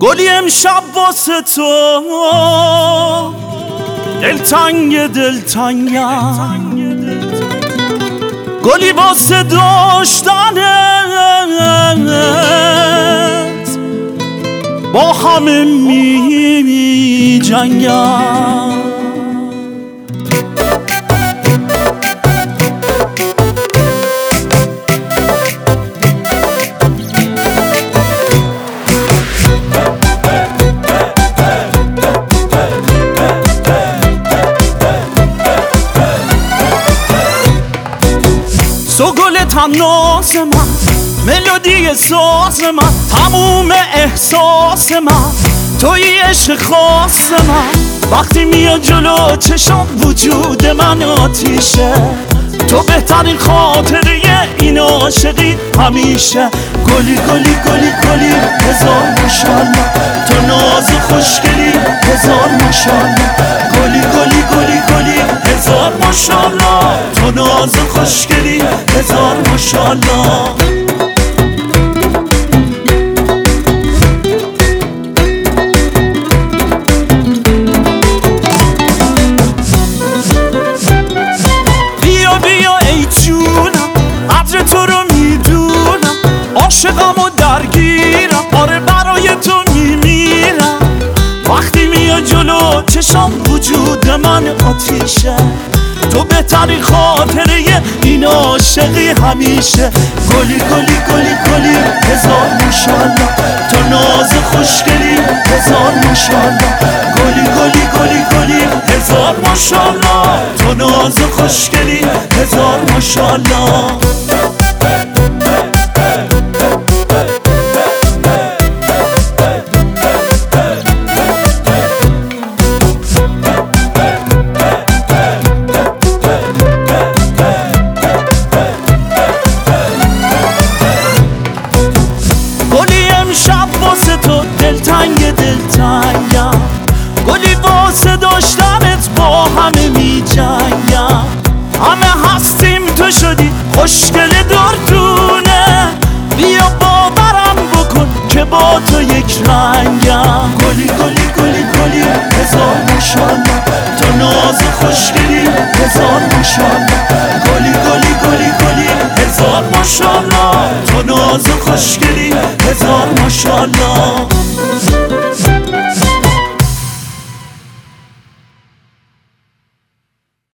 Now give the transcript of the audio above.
گلی امشب واسه تو دلتنگ دلتنگم، گلی واسه داشتنت با همه می جنگم. تو گل تناس من، ملودی ساز من، تموم احساس من، توی عشق خاص من. وقتی میاد جلو چشم وجود من آتیشه، تو بهترین خاطره این عاشقی همیشه. گلی گلی گلی گلی هزار ماشاءالله، تو ناز خوشگلی هزار ماشاءالله. گلی گلی گلی گلی هزار ماشاءالله، تو ناز خوشگلی هزار ماشاءالله. عاشقم و درگیرم، آره برای تو میمیرم. وقتی میاد جلو چشم وجود من آتیشه، تو بهترین خاطره این عاشقی همیشه. گلی گلی گلی گلی هزار ماشاءالله، تو ناز خوشگلی هزار ماشاءالله. گلی گلی گلی گلی هزار ماشاءالله، تو ناز خوشگلی هزار ماشاءالله. دلتنگ دلتنگم، گلی واسه داشتنت با همه می جنگم. همه هستیم تو شدی خوشگل دردونه، بیا باورم بکن که با تو یک رنگم. گلی گلی گلی گلی هزار ماشاءالله، تو ناز خوشگلی هزار ماشاءالله. گلی گلی گلی گلی هزار ماشاءالله، تو ناز خوشگلی هزار ماشاءالله.